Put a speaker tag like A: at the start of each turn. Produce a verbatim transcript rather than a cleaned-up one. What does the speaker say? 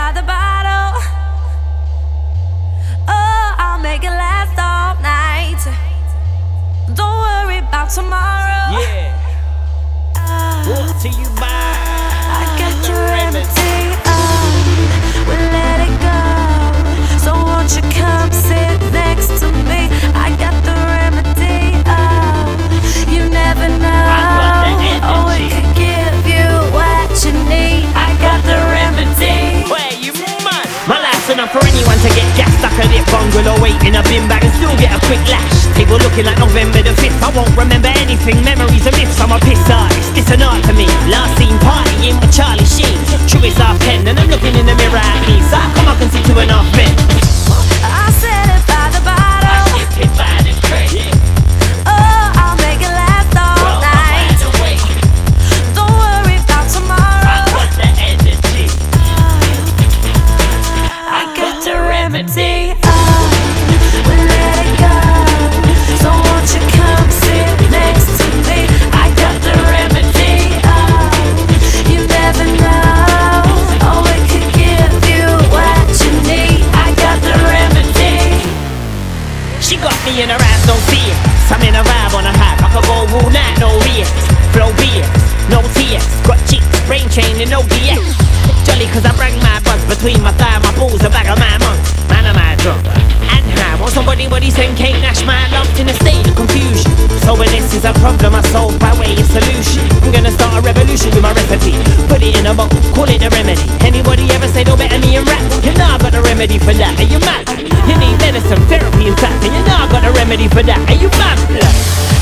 A: by the bottle. Oh, I'll make it last all night. Don't worry about tomorrow.
B: Yeah.
A: uh,
B: Brought to you by
A: I got your remedy. Oh, we'll let it go. So won't you come sit next to me? I got the remedy. Oh, you never know. Oh, it could give you what you need. I got the remedy.
B: Where you man? My life's enough for anyone to get gassed. Stuck at it bungalow, wait in a bin bag and still get a quick lash. Table looking like November the fifth. I won't remember anything. Memories are myths. I'm a piss artist. It's an art to me. Last seen partying with Charlie Sheen. True, it's half ten and I'm looking in the mirror at me. So I come up and see two and a half men.
A: I said it by the bottle.
B: It's bad and crazy.
A: Oh, I'll make it last all night. Don't worry about tomorrow.
B: Got the energy.
A: I got the remedy. Oh, we'll let it go. So won't you come sit next to me? I got the remedy. Oh, you never know. Oh, it could give you what you need. I got the remedy.
B: She got me in her ass, no fear. I'm in a vibe on a hype. I could go all night, no ears. Flow beers, no tears. Got chicks, brain chain and no B S. Jolly cause I bring my buzz between my thigh, my balls, a bag of my month. Man, am I drunk? And high. Want somebody body saying Kate Nash, my locked in a state of confusion. So when this is a problem I solve by way of solution. I'm gonna start a revolution with my recipe. Put it in a bottle, call it a remedy. Anybody ever say they'll better me and rap? You know I got a remedy for that. Are you mad? You need medicine, therapy and fact. And you know I got a remedy for that. Are you mad?